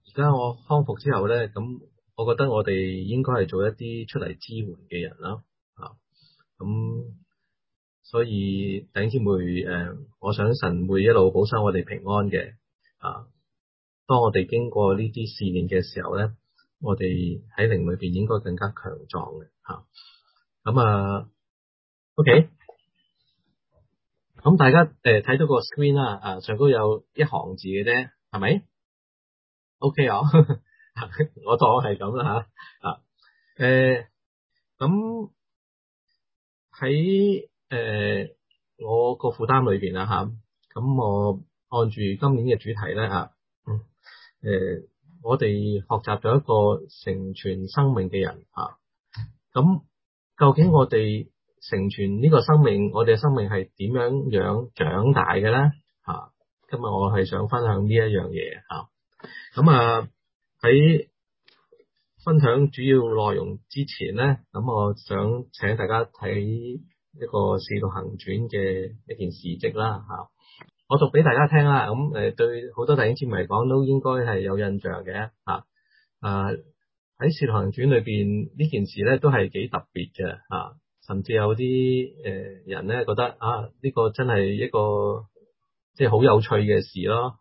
而家我康復之後咧，咁我覺得我哋應該係做一啲出嚟支援嘅人啦，咁所以弟兄姊妹我想神會一路保守我哋平安嘅，當我哋經過呢啲試煉嘅時候咧，我哋喺靈裏邊應該更加強壯嘅，OK，咁大家睇到個 screen 啦，上高有一行字嘅啫，係咪？OK 啊，我當係咁啦咁喺我個負擔裏邊啦咁我按住今年嘅主題咧我哋學習咗一個成全生命嘅人咁究竟我哋成全呢個生命，我哋嘅生命係點樣長大嘅咧今日我係想分享呢一樣嘢咁喺分享主要內容之前咧，咁我想請大家睇一個使徒行傳嘅一件事蹟啦我讀俾大家聽啦，咁對好多弟兄姊妹嚟講都應該係有印象嘅喺使徒行傳裏邊呢件事咧都係幾特別嘅甚至有啲人咧覺得呢個真係一個即係好有趣嘅事咯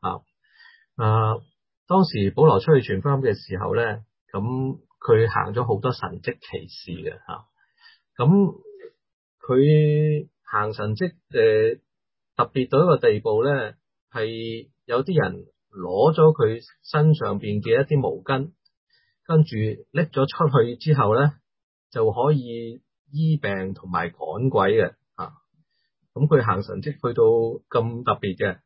當時保羅出去傳福音嘅時候咧，咁佢行咗好多神蹟奇事嘅咁佢行神蹟特別到一個地步咧，係有啲人攞咗佢身上邊嘅一啲毛巾，跟住拎咗出去之後咧，就可以醫病同埋趕鬼嘅咁佢行神蹟去到咁特別嘅，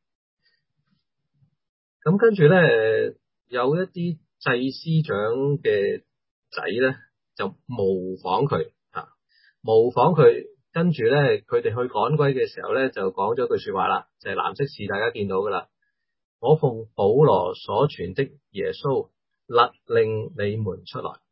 咁跟住咧有一啲祭司長嘅仔咧就模仿佢模仿佢，跟住咧佢哋去趕鬼嘅時候咧就講咗句說話啦，就係藍色字大家見到噶啦，我奉保羅所傳的耶穌勒令你們出來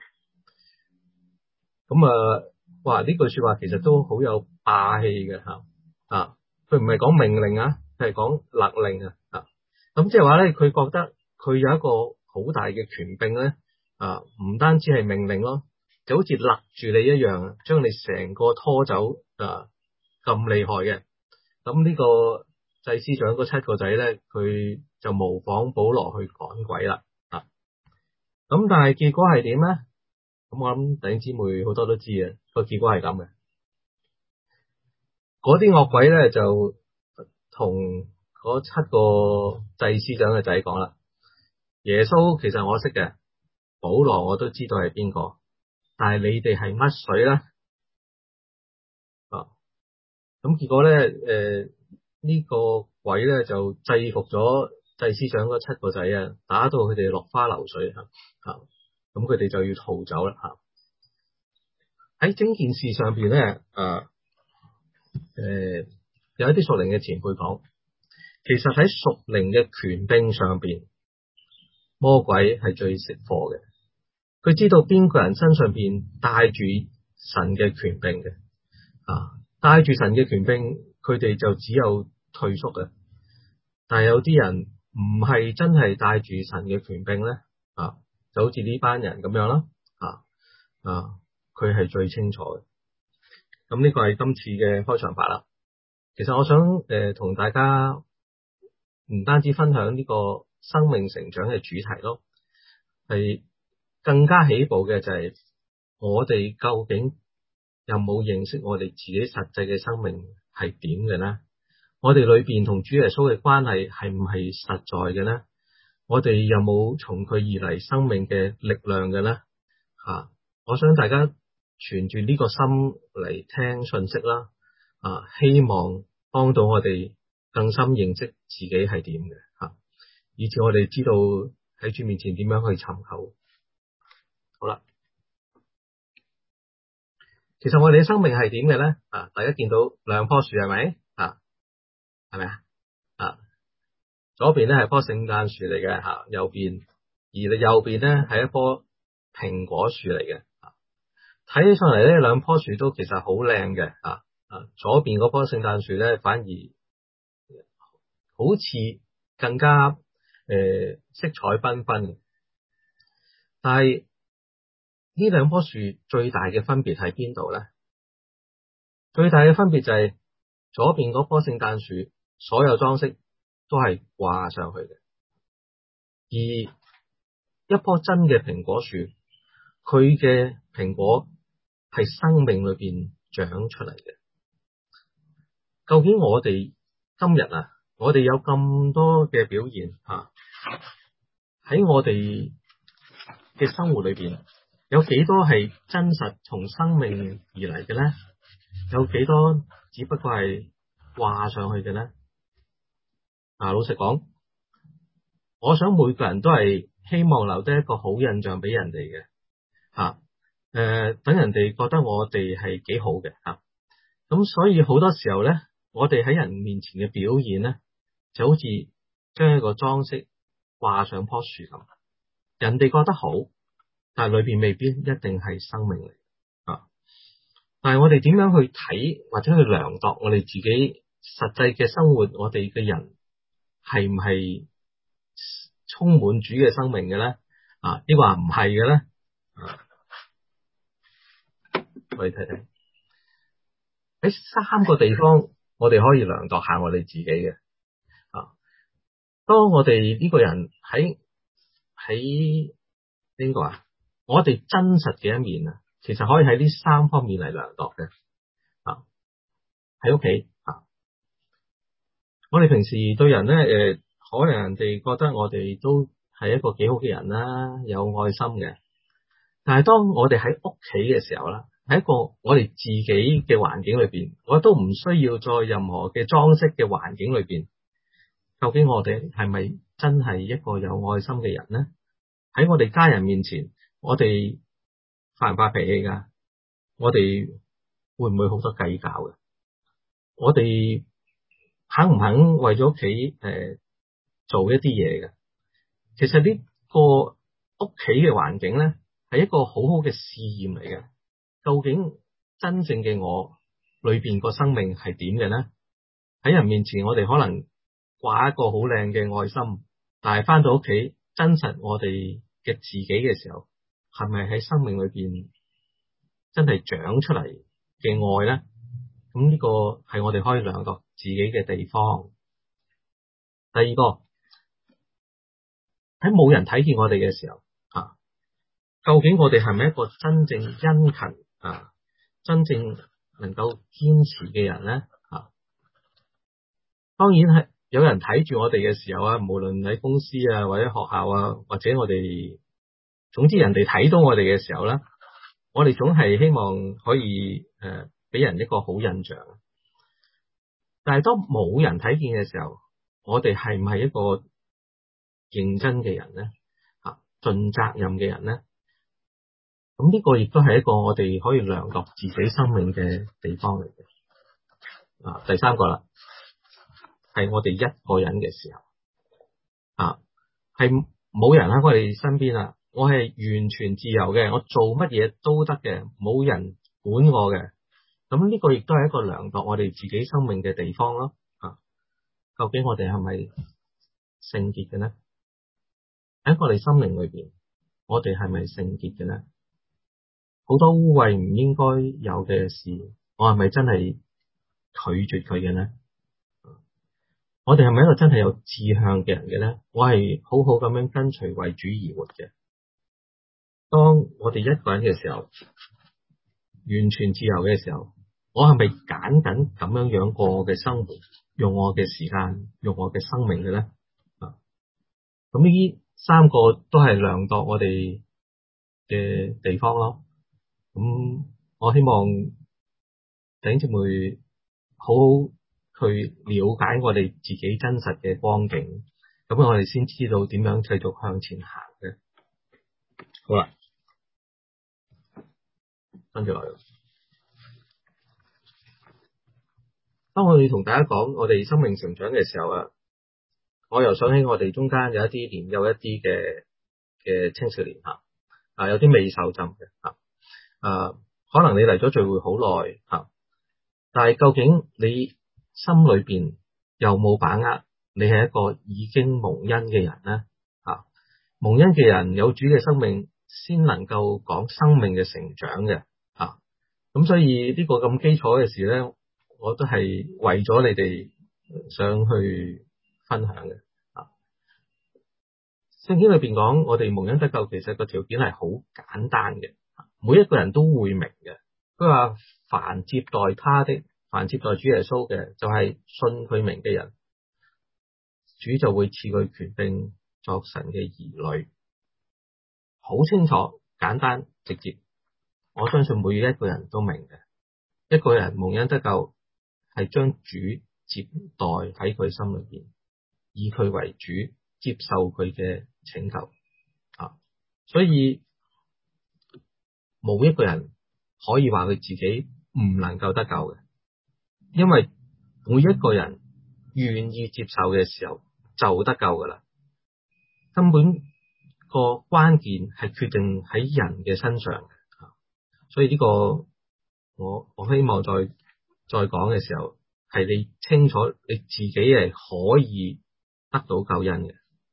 哇呢句說話其實都好有霸氣嘅佢唔係講命令佢係講勒令咁即係話咧，佢覺得佢有一個好大嘅權柄咧唔單止係命令咯，就好似勒住你一樣，將你成個拖走咁厲害嘅。咁呢個祭司長嗰7個仔咧，佢就模仿保羅去趕鬼啦咁但係結果係點咧？咁我諗弟兄姊妹好多都知個結果係咁嘅。嗰啲惡鬼咧就同嗰7個祭司長嘅仔講啦，耶穌其實我識嘅，保羅我都知道係邊個，但係你哋係乜水咧咁結果咧呢個鬼咧就制服咗祭司長嗰7個仔打到佢哋落花流水咁佢哋就要逃走啦喺整件事上邊咧有一啲屬靈嘅前輩講，其實喺屬靈嘅權柄上邊，魔鬼係最識貨嘅。佢知道邊個人身上邊帶住神嘅權柄嘅帶住神嘅權柄，佢哋就只有退縮嘅。但係有啲人唔係真係帶住神嘅權柄咧就好似呢班人咁樣啦佢係最清楚嘅。咁呢個係今次嘅開場白啦。其實我想同大家唔單止分享呢個生命成長嘅主題咯，係更加起步嘅就係我哋究竟有冇認識我哋自己實際嘅生命係點嘅呢？我哋裏邊同主耶穌嘅關係係唔係實在嘅呢？我哋有冇從佢而嚟生命嘅力量嘅呢？我想大家存住呢個心嚟聽信息啦希望幫到我哋更深認識自己係點嘅以至我哋知道喺主面前點樣去尋求。好啦，其實我哋嘅生命係點嘅咧大家見到兩棵樹係咪係咪左邊咧係棵聖誕樹嚟嘅右邊，而右邊咧係一棵蘋果樹嚟嘅睇起上嚟咧兩棵樹都其實好靚嘅左邊嗰棵聖誕樹咧反而好似更加色彩繽紛但係呢兩棵樹最大嘅分別喺邊度咧？最大嘅分別就係左邊嗰棵聖誕樹，所有裝飾都係掛上去嘅，而一棵真嘅蘋果樹，佢嘅蘋果係生命裏邊長出嚟嘅。究竟我哋今日我哋有咁多嘅表現喺我哋嘅生活裏邊，有幾多係真實從生命而嚟嘅咧？有幾多只不過係掛上去嘅咧？老實講，我想每個人都係希望留低一個好印象俾人哋嘅等人哋覺得我哋係幾好嘅咁所以好多時候咧，我哋喺人面前嘅表現咧，就好似將一個裝飾掛上棵樹咁，人哋覺得好，但係裏邊未必一定係生命嚟但係我哋點樣去睇或者去量度我哋自己實際嘅生活，我哋嘅人係唔係充滿主嘅生命嘅咧？抑或唔係嘅咧？我哋睇睇喺三個地方，我哋可以量度下我哋自己嘅當我哋呢個人喺邊個我哋真實嘅一面其實可以喺呢三方面嚟量度嘅喺屋企我哋平時對人咧可能人哋覺得我哋都係一個幾好嘅人啦，有愛心嘅。但係當我哋喺屋企嘅時候啦，喺一個我哋自己嘅環境裏邊，我都唔需要再任何嘅裝飾嘅環境裏邊，究竟我哋係咪真係一個有愛心嘅人呢？喺我哋家人面前，我哋發唔發脾氣噶？我哋會唔會好多計較嘅？我哋肯唔肯為咗屋企做一啲嘢嘅？其實呢個屋企嘅環境咧，係一個好好嘅試驗嚟嘅。究竟真正嘅我裏邊個生命係點嘅咧？喺人面前，我哋可能掛一個好靚嘅愛心，但係翻到屋企，真實我哋嘅自己嘅時候，係咪喺生命裏邊真係長出嚟嘅愛咧？咁呢個係我哋可以量度自己嘅地方。第二個，喺冇人睇見我哋嘅時候究竟我哋係咪一個真正殷勤真正能夠堅持嘅人咧當然係有人睇住我哋嘅時候無論喺公司或者學校或者我哋，總之人哋睇到我哋嘅時候咧，我哋總係希望可以俾人一個好印象。但係當冇人睇見嘅時候，我哋係唔係一個認真嘅人咧？盡責任嘅人咧？咁呢個亦都係一個我哋可以量度自己生命嘅地方嚟嘅。第三個啦，係我哋一個人嘅時候係冇人喺我哋身邊我係完全自由嘅，我做乜嘢都得嘅，冇人管我嘅。咁呢個亦都係一個量度我哋自己生命嘅地方咯。究竟我哋係咪聖潔嘅呢？喺我哋心靈裏邊，我哋係咪聖潔嘅呢？好多污穢唔應該有嘅事，我係咪真係拒絕佢嘅呢？我哋係咪一個真係有志向嘅人嘅呢？我係好好咁樣跟隨為主而活嘅。當我哋一個人嘅時候，完全自由嘅時候，我係咪揀緊咁樣過我嘅生活，用我嘅時間，用我嘅生命嘅呢？咁呢三個都係量度我哋嘅地方咯。咁我希望弟兄姊妹好好去了解我哋自己真實嘅光景，咁我哋先知道點樣繼續向前行嘅。好啦，跟住來，當我哋同大家講我哋生命成長嘅時候我又想起我哋中間有一啲年幼一啲嘅青少年有啲未受浸嘅可能你嚟咗聚會好耐但係究竟你心裏邊有冇把握你係一個已經蒙恩嘅人呢？蒙恩嘅人有主嘅生命， 先能夠講生命嘅成長嘅啊。咁所以呢個咁基礎嘅事咧，我都係為咗你哋想去分享嘅啊。聖經裏邊講，我哋蒙恩得救，其實個條件係好簡單嘅，每一個人都會明嘅。佢話凡接待他的，凡接待主耶穌嘅，就係信佢名嘅人，主就會賜佢權柄作神嘅兒女。好清楚、簡單、直接，我相信每一個人都明嘅。一個人蒙恩得救，係將主接待喺佢心裏邊，以佢為主，接受佢嘅拯救啊。所以冇一個人可以話佢自己唔能夠得救嘅，因為每一個人願意接受嘅時候就得救噶啦。根本個關鍵係決定喺人嘅身上嘅，所以呢個我希望再講嘅時候，係你清楚你自己係可以得到救恩嘅。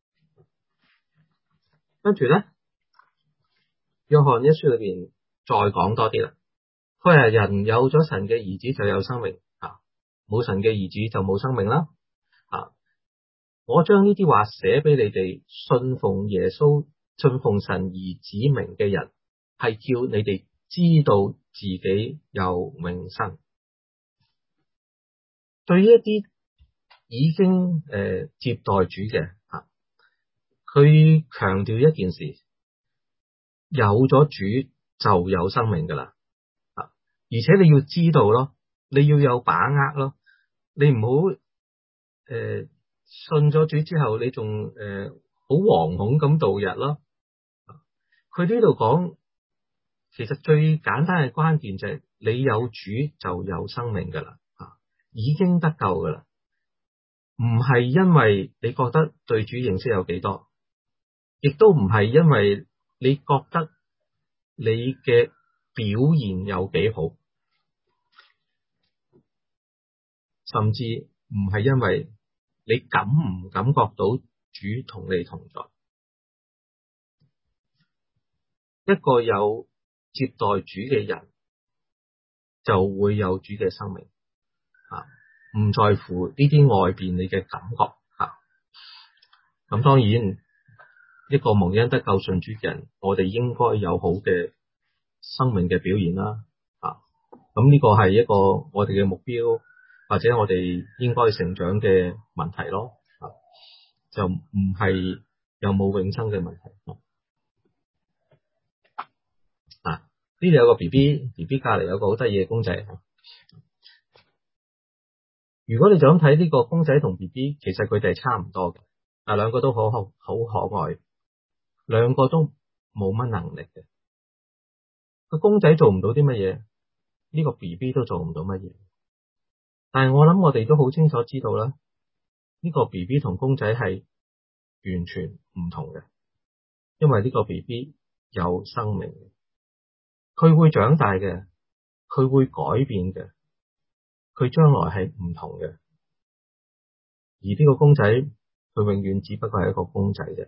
跟住咧，約翰一書裏邊再講多啲啦。佢係人有咗神嘅兒子就有生命，冇神嘅兒子就冇生命啦。我將呢啲話寫俾你哋，信奉耶穌、信奉神兒子名嘅人，係叫你哋知道自己有永生。對於一啲已經接待主嘅，佢強調一件事，有咗主就有生命噶啦，而且你要知道咯，你要有把握咯，你唔好信咗主之後，你仲好惶恐咁度日咯。佢呢度講，其實最簡單嘅關鍵就係你有主就有生命噶啦，已經得救噶啦，唔係因為你覺得對主認識有幾多，亦都唔係因為你覺得你嘅表現有幾好，甚至唔係因為你感唔感覺到主同你同在。一個有接待主嘅人就會有主嘅生命，唔在乎呢啲外邊你嘅感覺。咁當然一個蒙恩得救信主嘅人，我哋應該有好嘅生命嘅表現啦。咁呢個係一個我哋嘅目標，或者我哋應該成長嘅問題咯。就唔係有冇永生嘅問題。呢度有個 BB 隔籬有個好得意嘅公仔。如果你就咁睇呢個公仔同 BB， 其實佢哋係差唔多嘅，兩個都好可愛，兩個都冇乜能力嘅。個公仔做唔到啲乜嘢，呢個 BB 都做唔到乜嘢。但係我諗我哋都好清楚知道啦，呢個 BB 同公仔係完全唔同嘅，因為呢個 BB 有生命嘅。佢會長大嘅，佢會改變嘅，佢將來係唔同嘅。而呢個公仔，佢永遠只不過係一個公仔啫。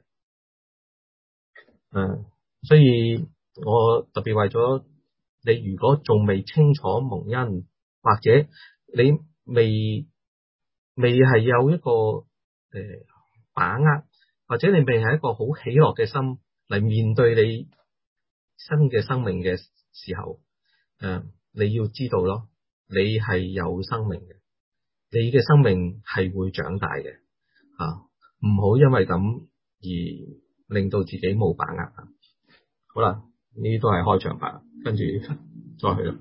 所以我特別為咗你，如果仲未清楚蒙恩，或者你未係有一個把握，或者你未係一個好喜樂嘅心嚟面對你新嘅生命嘅時候，你要知道咯，你係有生命嘅，你嘅生命係會長大嘅，唔好因為咁而令到自己冇把握。好啦，呢啲都係開場白，跟住再去啦。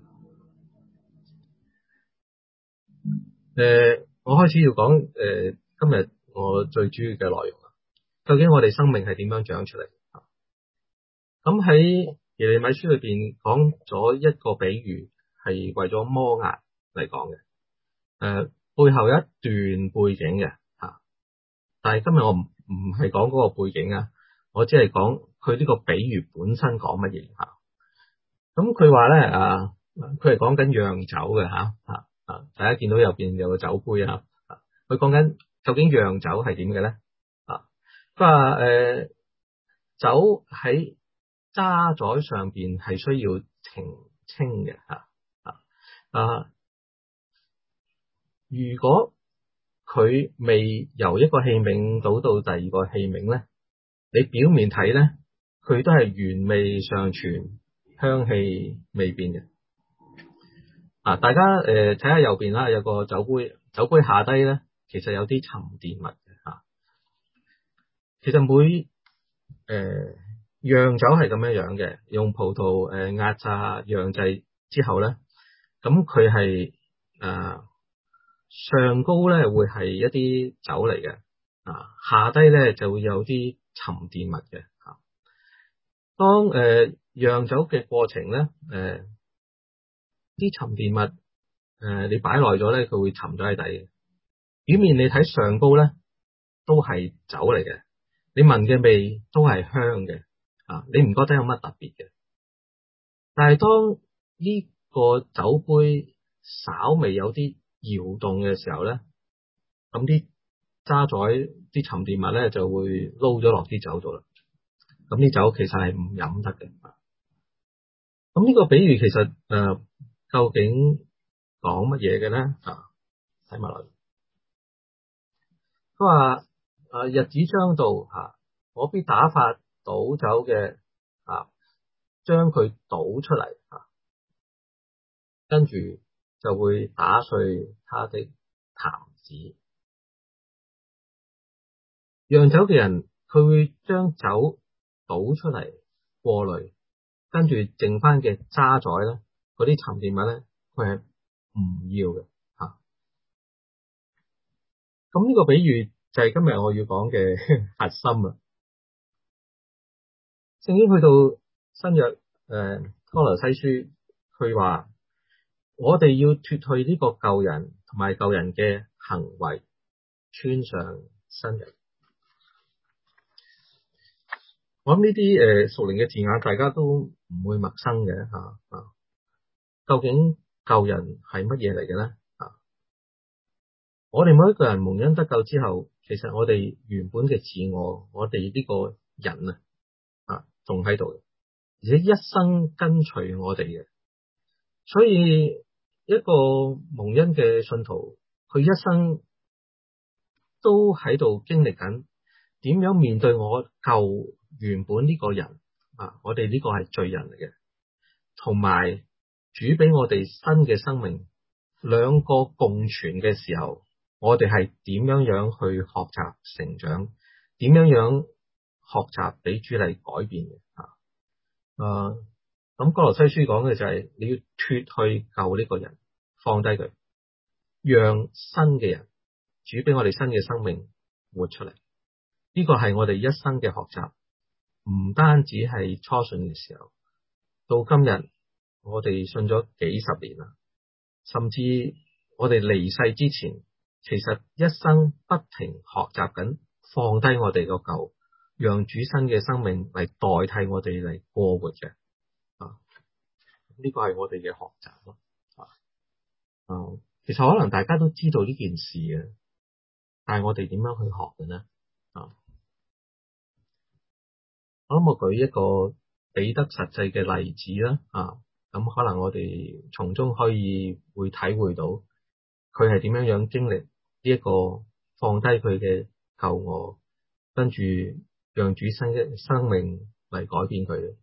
我開始要講今日我最主要嘅內容啦。究竟我哋生命係點樣長出嚟？咁喺耶利米書裏邊講咗一個比喻，係為咗摩押嚟講嘅。背後有一段背景嘅吓，但係今日我唔係講嗰個背景啊，我只係講佢呢個比喻本身講乜嘢吓。咁佢話咧佢係講緊釀酒嘅吓，大家見到入邊有個酒杯啊，佢講緊究竟釀酒係點嘅咧？佢話酒喺渣滓上邊係需要澄清嘅如果佢未由一個器皿倒到第二個器皿咧，你表面睇咧，佢都係原味尚存，香氣未變嘅。大家睇下右邊啦，有個酒杯，酒杯下低咧，其實有啲沉澱物嘅。其實每釀酒係咁樣嘅，用葡萄壓榨釀製之後咧，咁佢係上高咧會係一啲酒嚟嘅，下低咧就會有啲沉澱物嘅。當釀酒嘅過程咧，啲沉澱物你擺耐咗咧，佢會沉咗喺底嘅。表面你睇上高咧都係酒嚟嘅，你聞嘅味都係香嘅，你唔覺得有乜特別嘅。但係當呢個酒杯稍微有啲搖動嘅時候咧，咁啲渣滓啲沉澱物咧就會撈咗落啲酒度啦。咁啲酒其實係唔飲得嘅。咁呢個比喻其實究竟講乜嘢嘅咧？睇埋落嚟，佢話日子將到，我必打發倒酒嘅將佢倒出嚟，跟住就會打碎他的壇子。釀酒嘅人佢會將酒倒出嚟過濾，跟住剩翻嘅渣滓咧，嗰啲沉澱物咧，佢係唔要嘅。咁呢個比喻就係今日我要講嘅核心啦。聖經去到新約哥羅西書，佢話我哋要脫去呢個舊人同埋舊人嘅行為，穿上新人。我諗呢啲屬靈嘅字眼，大家都唔會陌生嘅。究竟舊人係乜嘢嚟嘅咧？我哋每一個人蒙恩得救之後，其實我哋原本嘅自我，我哋呢個人仲喺度嘅，而且一生跟隨我哋嘅。所以一個蒙恩嘅信徒，佢一生都喺度經歷緊點樣面對我舊原本呢個人我哋呢個係罪人嚟嘅，同埋主俾我哋新嘅生命，兩個共存嘅時候，我哋係點樣樣去學習成長，點樣樣學習俾主嚟改變嘅。咁哥羅西書講嘅就係你要脫去舊呢個人，放低佢，讓新嘅人，主俾我哋新嘅生命活出嚟。呢個係我哋一生嘅學習，唔單止係初信嘅時候，到今日我哋信咗幾十年啦，甚至我哋離世之前，其實一生不停學習緊，放低我哋個舊，讓主新嘅生命嚟代替我哋嚟過活嘅。呢個係我哋嘅學習咯。其實可能大家都知道呢件事嘅，但係我哋點樣去學嘅呢？我諗我舉一個彼得實際嘅例子啦。咁可能我哋從中可以會體會到佢係點樣樣經歷呢一個放低佢嘅舊我，跟住讓主新嘅生命嚟改變佢。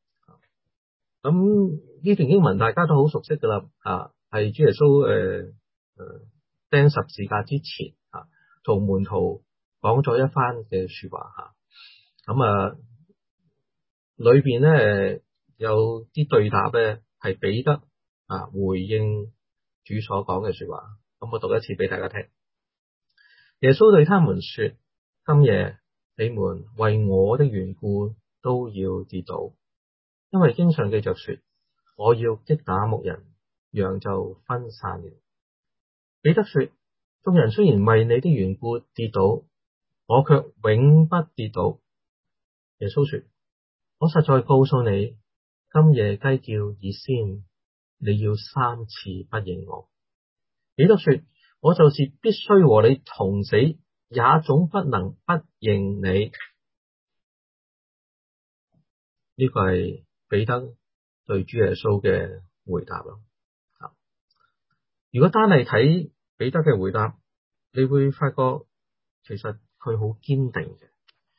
咁呢段經文大家都好熟悉噶啦，係主耶穌釘十字架之前同門徒講咗一番嘅說話。咁裏邊咧有啲對答咧係彼得回應主所講嘅說話。咁我讀一次俾大家聽。耶穌對他們說：今夜你們為我的緣故都要跌倒，因為經上記着說，我要擊打牧人，羊就分散了。彼得說：眾人雖然為你的緣故跌倒，我卻永不跌倒。耶穌說：我實在告訴你，今夜雞叫以先，你要3次不認我。彼得說：我就是必須和你同死，也總不能不認你。 呢個係彼得對主耶穌嘅回答咯。如果單係睇彼得嘅回答，你會發覺其實佢好堅定嘅。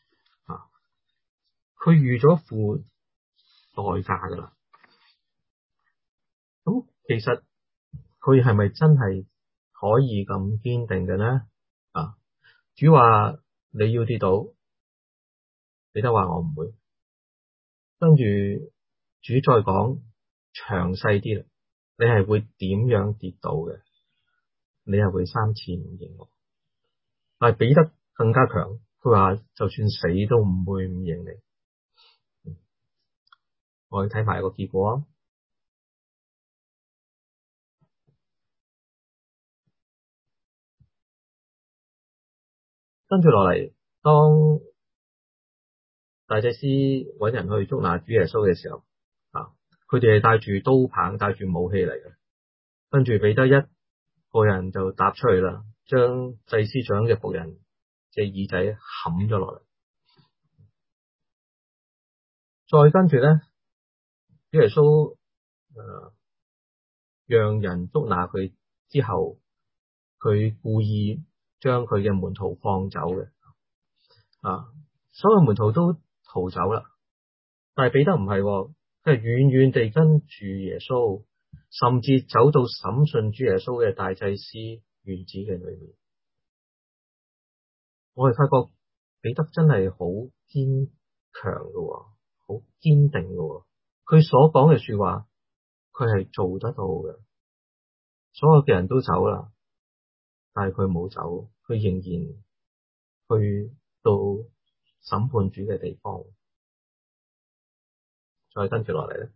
佢預咗付代價噶啦。咁其實佢係咪真係可以咁堅定嘅呢？主話你要跌倒，彼得話我唔會。跟住主再講詳細啲啦，你係會點樣跌倒嘅？你係會3次唔認我。但係彼得更加強，佢話就算死都唔會唔認你。我哋睇埋個結果啊。跟住落嚟，當大祭司搵人去捉拿主耶穌嘅時候，佢哋係帶住刀棒、帶住武器嚟嘅。跟住彼得一個人就踏出去啦，將祭司長嘅僕人嘅耳仔冚咗落嚟。再跟住咧，主耶穌讓人捉拿佢之後，佢故意將佢嘅門徒放走嘅。所有門徒都逃走啦，但係彼得唔係，佢係遠遠地跟住耶穌，甚至走到審訊主耶穌嘅大祭司院子嘅裏面。我哋發覺彼得真係好堅強嘅，好堅定嘅。佢所講嘅說話，佢係做得到嘅。所有嘅人都走啦，但係佢冇走，佢仍然去到審判主嘅地方。再跟住落嚟咧，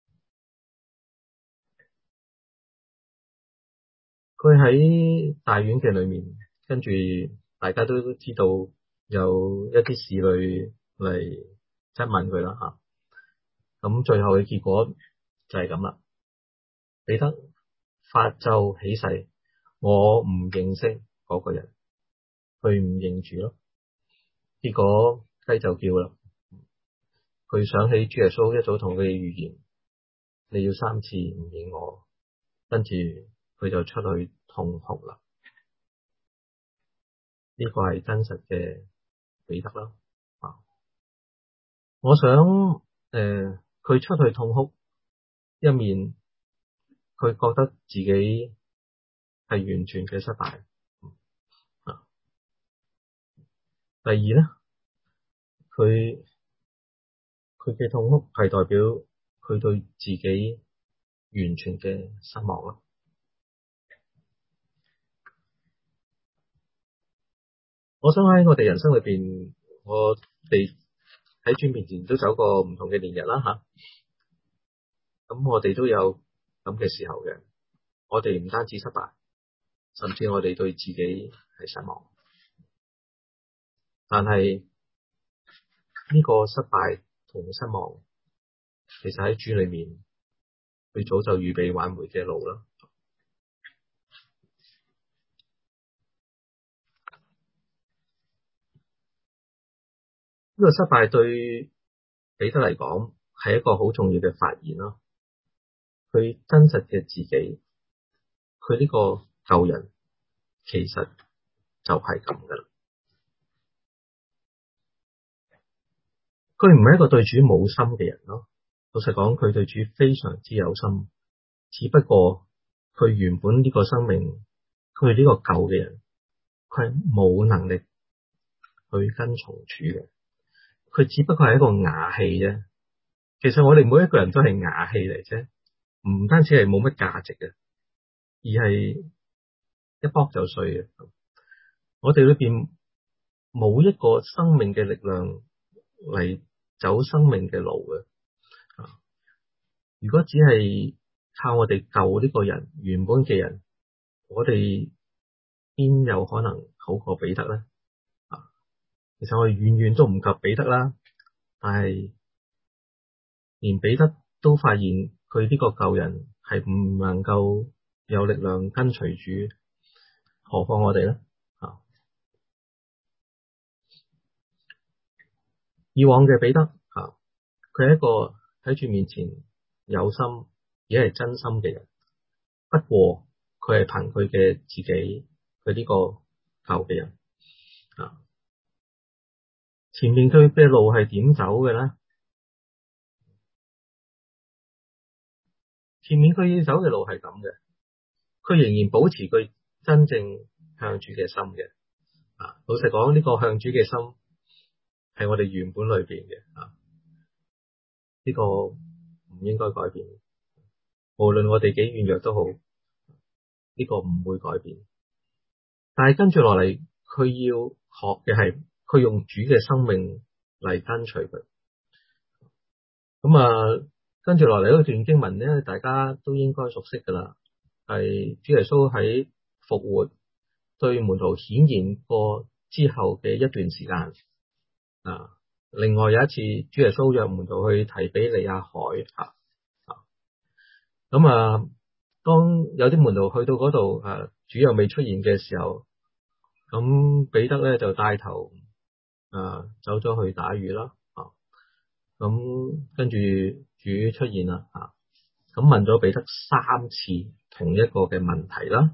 佢喺大院嘅裏面，跟住大家都知道有一啲侍女嚟質問佢啦吓。咁最後嘅結果就係咁啦。彼得發咒起誓，我唔認識嗰個人，佢唔認主咯。結果雞就叫啦。佢想起主耶穌一早同佢嘅預言，你要3次唔認我，跟住佢就出去痛哭啦。呢個係真實嘅彼得啦。我想佢出去痛哭，一面佢覺得自己係完全嘅失敗。第二咧，佢嘅痛哭係代表佢對自己完全嘅失望啦。我想喺我哋人生裏邊，我哋喺主面前都走過唔同嘅年日啦吓。咁我哋都有咁嘅時候嘅，我哋唔單止失敗，甚至我哋對自己係失望。但係呢個失敗同失望，其實喺主裏面，佢早就預備挽回嘅路啦。呢個失敗對彼得嚟講係一個好重要嘅發現咯。佢真實嘅自己，佢呢個舊人其實就係咁噶啦。佢唔係一個對主冇心嘅人咯。老實講，佢對主非常之有心，只不過佢原本呢個生命，佢呢個舊嘅人，佢係冇能力去跟從主嘅。佢只不過係一個瓦器啫。其實我哋每一個人都係瓦器嚟啫，唔單止係冇乜價值嘅，而係一剝就碎嘅。我哋裏邊冇一個生命嘅力量嚟走生命嘅路嘅。如果只係靠我哋舊呢個人，原本嘅人，我哋邊有可能好過彼得咧？其實我哋遠遠都唔及彼得啦。但係連彼得都發現佢呢個舊人係唔能夠有力量跟隨主，何況我哋咧？以往嘅彼得佢係一個喺主面前有心而係真心嘅人。不過佢係憑佢嘅自己，佢呢個救嘅人啊。前面佢嘅路係點走嘅咧？前面佢要走嘅路係咁嘅，佢仍然保持佢真正向主嘅心嘅。啊，老實講，呢個向主嘅心係我哋原本裏邊嘅啊，呢個唔應該改變。無論我哋幾軟弱都好，呢個唔會改變。但係跟住落嚟，佢要學嘅係佢用主嘅生命嚟跟隨佢。咁啊，跟住落嚟嗰段經文咧，大家都應該熟悉噶啦，係主耶穌喺復活對門徒顯現過之後嘅一段時間啊。另外有一次，主耶穌約門徒去提比利亞海啊。咁啊，當有啲門徒去到嗰度，主又未出現嘅時候，咁彼得咧就帶頭走咗去打魚啦。咁跟住主出現啦，咁問咗彼得3次同一個嘅問題啦。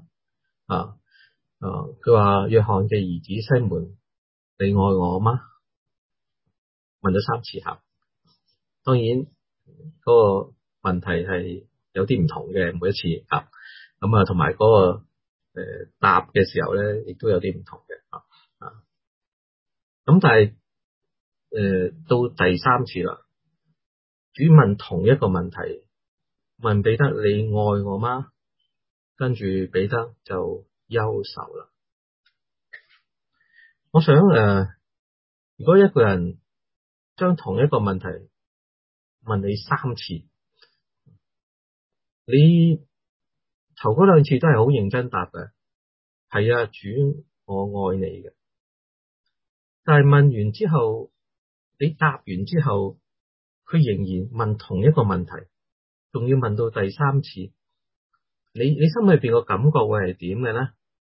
佢話約翰嘅兒子西門，你愛我嗎？問咗3次吓。當然嗰個問題係有啲唔同嘅，每一次啊。咁啊，同埋嗰個答嘅時候咧，亦都有啲唔同嘅。咁但係到第3次啦，主問同一個問題，問彼得你愛我嗎？跟住彼得就憂愁啦。我想如果一個人將同一個問題問你3次，你頭嗰2次都係好認真答嘅，係啊，主我愛你嘅。但係問完之後，你答完之後，佢仍然問同一個問題，仲要問到第3次，你心裏邊個感覺會係點嘅咧？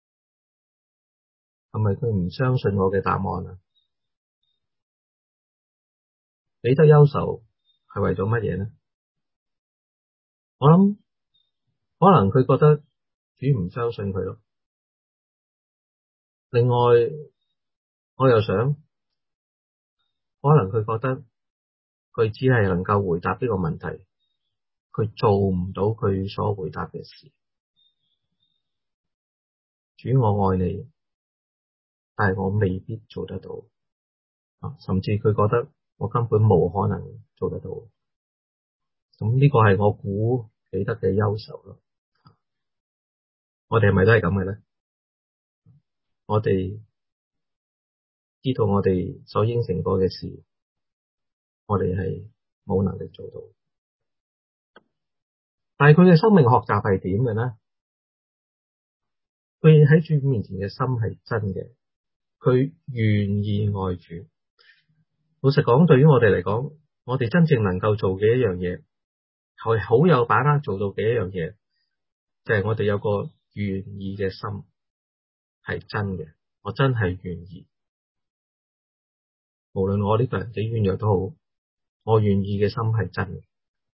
係咪佢唔相信我嘅答案啊？彼得憂愁係為咗乜嘢咧？我諗可能佢覺得主唔相信佢咯。另外，我又想，可能佢覺得佢只係能夠回答呢個問題，佢做唔到佢所回答嘅事。主我愛你，但係我未必做得到。甚至佢覺得我根本冇可能做得到。咁呢個係我估彼得嘅憂愁咯。我哋係咪都係咁嘅咧？我哋知道我哋所應承過嘅事，我哋係冇能力做到。但係佢嘅生命學習係點嘅咧？佢喺主面前嘅心係真嘅，佢願意愛主。老實講，對於我哋嚟講，我哋真正能夠做嘅一樣嘢，係好有把握做到嘅一樣嘢，就係我哋有個願意嘅心係真嘅。我真係願意，無論我呢個人幾軟弱都好，我願意嘅心係真嘅。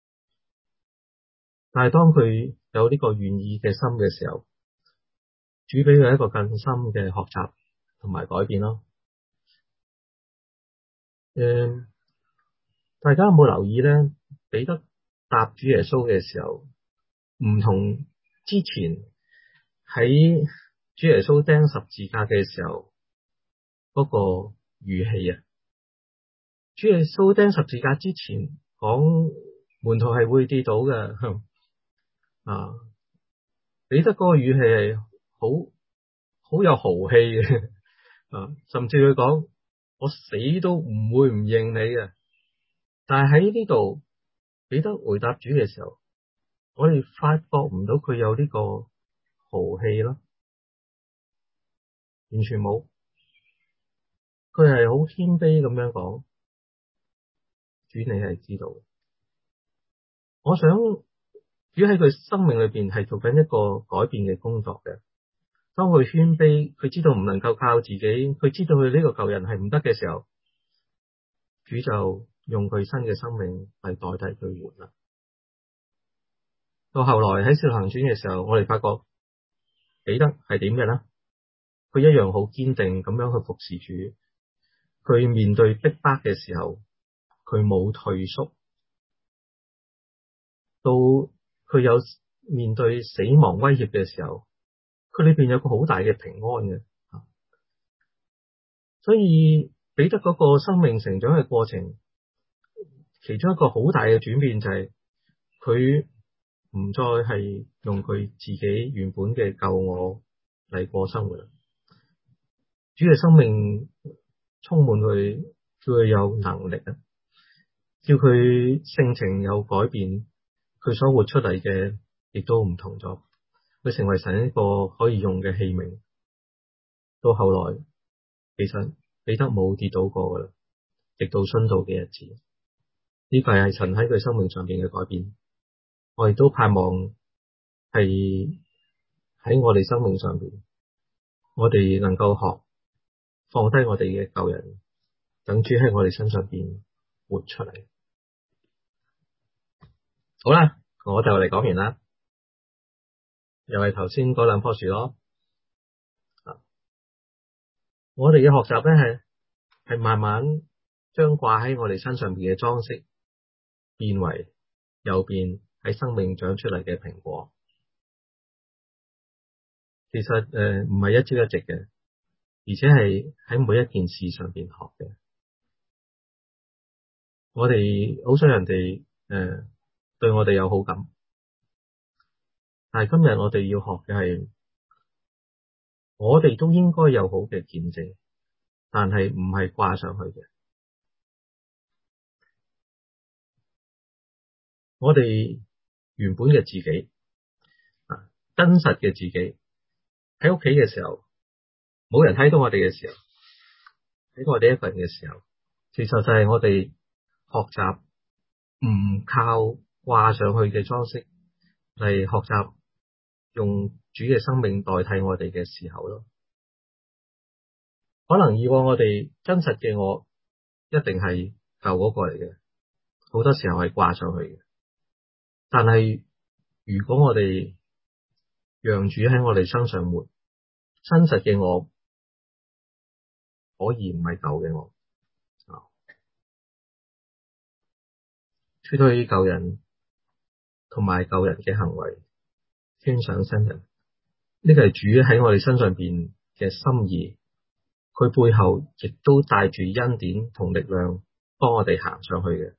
但係當佢有呢個願意嘅心嘅時候，主俾佢一個更深嘅學習同埋改變咯。大家有冇留意咧？彼得答主耶穌嘅時候，唔同之前喺主耶穌釘十字架嘅時候嗰個語氣啊。主耶穌釘十字架之前講門徒係會跌倒嘅，彼得嗰個語氣係好有豪氣嘅，甚至佢講我死都唔會唔認你嘅。但係喺呢度彼得回答主嘅時候，我哋發覺唔到佢有呢個豪氣咯，完全冇。佢係好謙卑咁樣講，主你係知道。我想主喺佢生命裏邊係做緊一個改變嘅工作嘅。當佢謙卑，佢知道唔能夠靠自己，佢知道佢呢個舊人係唔得嘅時候，主就用佢新嘅生命嚟代替佢活啦。到後來喺使徒行傳嘅時候，我哋發覺彼得係點嘅咧？佢一樣好堅定咁樣去服侍主。佢面對逼迫嘅時候，佢冇退縮。到佢有面對死亡威脅嘅時候，佢裏邊有個好大嘅平安嘅。所以彼得嗰個生命成長嘅過程，其中一個好大嘅轉變就係佢唔再係用佢自己原本嘅舊我嚟過生活。主嘅生命充滿佢，叫佢有能力啊，叫佢性情有改變，佢所活出嚟嘅亦都唔同咗，佢成為神一個可以用嘅器皿。到後來，其實彼得冇跌倒過噶啦，直到殉道嘅日子，呢個係神喺佢生命上邊嘅改變。我亦都盼望係喺我哋生命上邊，我哋能夠學放低我哋嘅舊人，等主喺我哋身上邊活出嚟。好啦，我就嚟講完啦，又係頭先嗰兩棵樹咯。我哋嘅學習咧係慢慢將掛喺我哋身上邊嘅裝飾變為右邊喺生命長出嚟嘅蘋果。其實唔係一朝一夕嘅，而且係喺每一件事上邊學嘅。我哋好想人哋對我哋有好感，但係今日我哋要學嘅係，我哋都應該有好嘅見證，但係唔係掛上去嘅。我哋原本嘅自己真實嘅自己喺屋企嘅時候，冇人睇到我哋嘅時候，睇到我哋一個人嘅時候，其實就係我哋學習唔靠掛上去嘅裝飾嚟學習用主嘅生命代替我哋嘅時候咯。可能以往我哋真實嘅我一定係舊嗰個嚟嘅，好多時候係掛上去嘅。但係如果我哋讓主喺我哋身上活，真實嘅我可以唔係舊嘅我，脫去舊人同埋舊人嘅行為，穿上新人。呢個係主喺我哋身上邊嘅心意，佢背後亦都帶住恩典同力量幫我哋行上去嘅。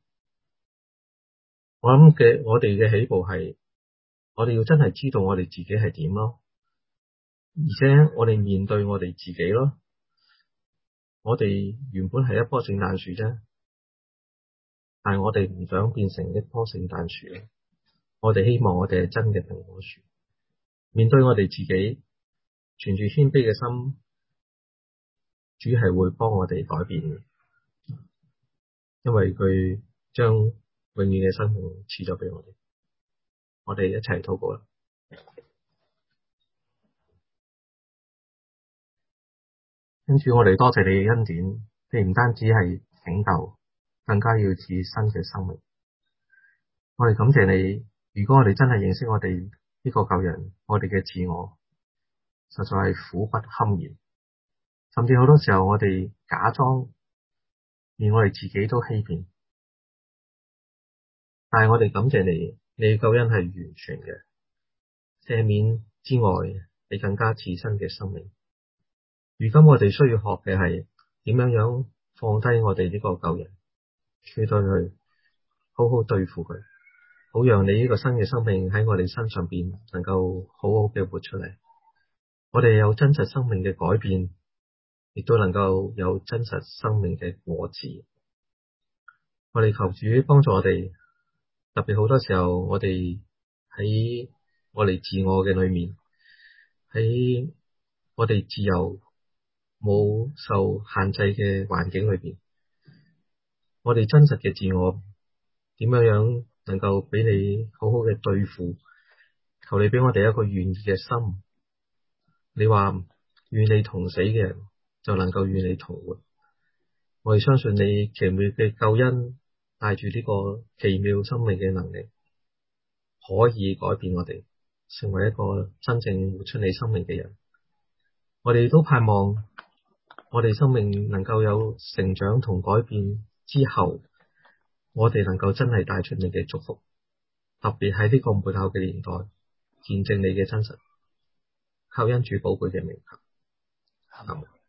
我哋嘅起步係，我哋要真係知道我哋自己係點咯，而且我哋面對我哋自己咯。我哋原本係一棵聖誕樹啫，但係我哋唔想變成一棵聖誕樹。我哋希望我哋係真嘅蘋果樹。面對我哋自己，存住謙卑嘅心，主係會幫我哋改變嘅，因為佢將永遠嘅生命賜咗俾我哋。我哋一齊禱告啦。跟住我哋多謝你嘅恩典，你唔單止係拯救，更加要賜新嘅生命。我哋感謝你，如果我哋真係認識我哋呢個舊人，我哋嘅自我實在係苦不堪言，甚至好多時候我哋假裝，連我哋自己都欺騙。但係我哋感謝你，你嘅救恩係完全嘅，赦免之外，你更加賜新嘅生命。如今我哋需要學嘅係點樣放低我哋呢個舊人，處對佢，好好對付佢，好讓你呢個新嘅生命喺我哋身上邊能夠好好嘅活出嚟。我哋有真實生命嘅改變，亦都能夠有真實生命嘅果子。我哋求主幫助我哋，特別好多時候我哋喺我哋自我嘅裏面，喺我哋自由冇受限制嘅環境裏邊，我哋真實嘅自我點樣能夠俾你好好嘅對付？求你俾我哋一個願意嘅心。你話與你同死嘅人就能夠與你同活。我哋相信你奇妙嘅救恩帶住呢個奇妙生命嘅能力，可以改變我哋，成為一個真正活出你生命嘅人。我哋都盼望我哋生命能夠有成長同改變之後，我哋能夠真係帶出你嘅祝福，特別喺呢個末後嘅年代，見證你嘅真實，靠恩主寶貴嘅名。